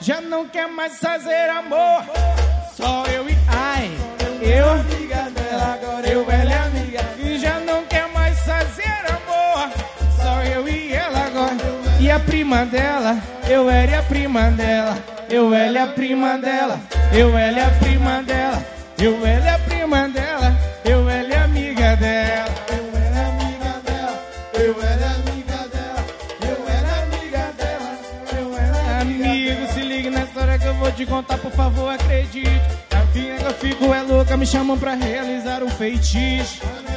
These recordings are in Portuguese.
já não quer mais fazer amor. Só eu e eu amiga dela, agora eu ela é amiga. E já não quer mais fazer amor. Só eu e ela agora. E a prima dela, eu era e a prima dela. Eu ela e a prima dela. Eu ela e a prima dela. Eu ela e a prima dela. Eu ela e a amiga dela. Eu era amiga dela. Eu era amiga dela. Eu era amiga dela. Eu era amigo. Se ligue na história que eu vou te contar, por favor, acredite. A vinha que eu fico é louca, me chamam pra realizar um feitiço.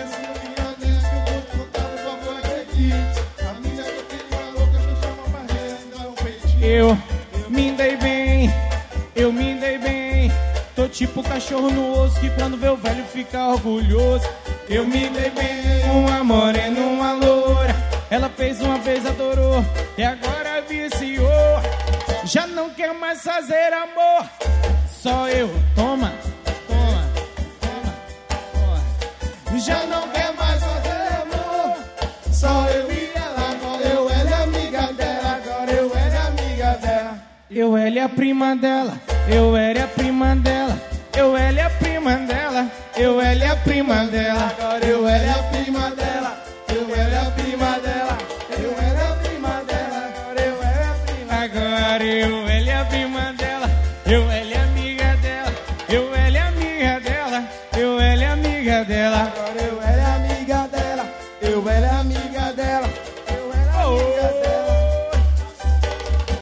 Eu me dei bem, eu me dei bem. Tô tipo cachorro no osso que quando vê o velho fica orgulhoso. Eu me dei bem, uma morena, uma loura. Ela fez uma vez, adorou, e agora viciou. Já não quer mais fazer amor. Só eu, toma, toma, toma, toma. Já não quer mais fazer amor. Só eu e ela, agora eu ela é amiga dela. Agora eu ela é amiga dela. Eu ela é a prima dela. Eu era a prima dela. Eu ela é a prima dela. Eu ela é a prima dela. Agora eu ela é a prima dela.